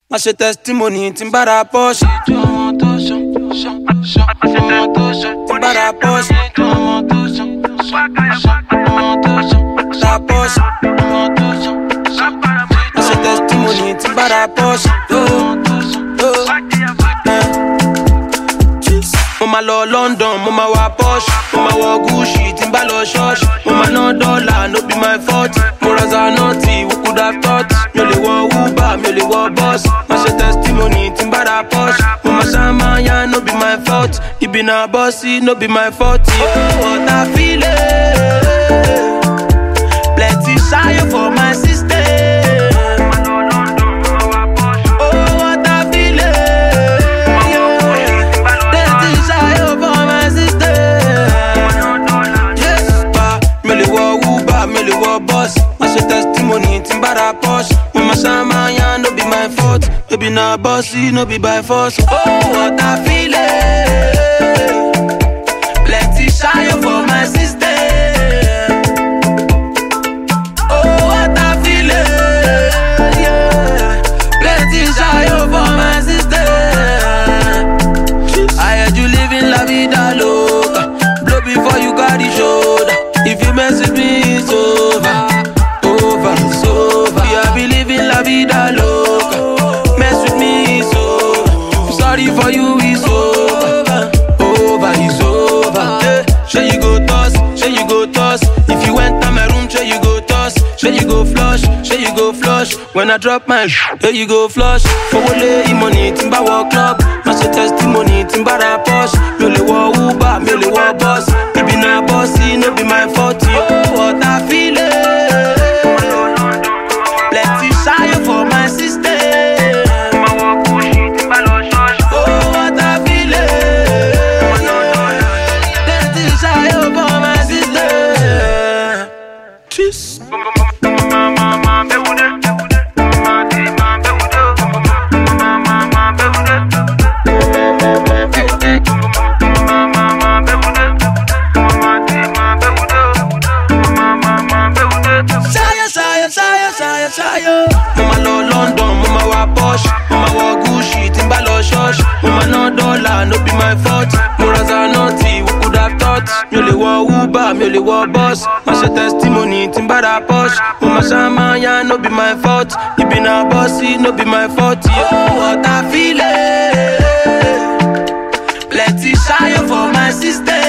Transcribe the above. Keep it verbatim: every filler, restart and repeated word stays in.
I say testimony, Timbara Posh. Timbara Posh. La Posh. I say testimony, Timbara Posh. Mama lo London, mama wa Posh. Mama wa Gucci, Timbalo Shosh. Mama no dollar, no be my fault. Moraza naughty, who could have thought? Mele wa Uber, mele wa boss. I say testimony, Timbara Posh. Mama Shamaya, no be my fault. It be na bossy, no be my fault. Oh, what I feel it. Plenty shy for my sister. Timbara Posh, Mama Shamaya, no be my fault. No be na bossy, no be by force. Oh, what I feel it. Plenty shy for my sister. Oh, what I feel it. Yeah. Plenty shy for my sister. I heard you living la vida loca. Blow before you got the shoulder. If you mess with me, it's over. La vida loca, mess with me is over. Sorry for you is over, over is over. Yeah. Sure you go toss, sure you go toss. If you went to my room, sure you go toss. Sure you go flush, sure you go flush. When I drop my sh, sure you go flush. For wole money, Timba walk club. Mash testimony, Timbara Posh. Mele wa Uber, mele wa boss. It be na bossy, no be my fault. Oh, what I feel it. For my sister, oh, what I feel it. That is I for my sister. Cheers. Shaya, shaya, shaya, shaya, shaya. Mama lo London, mama wa Posh. Mama wa Gucci, Timbalo Shosh. Mama no dollar, no be my fault. Moraza naughty, who could have thought? Mele wa Uber, mele wa boss. I say testimony, Timbara Posh. Mama Shamaya, no be my fault. You be na bossy, no be my fault. Oh, what I feel it. Plenty shy for my sister.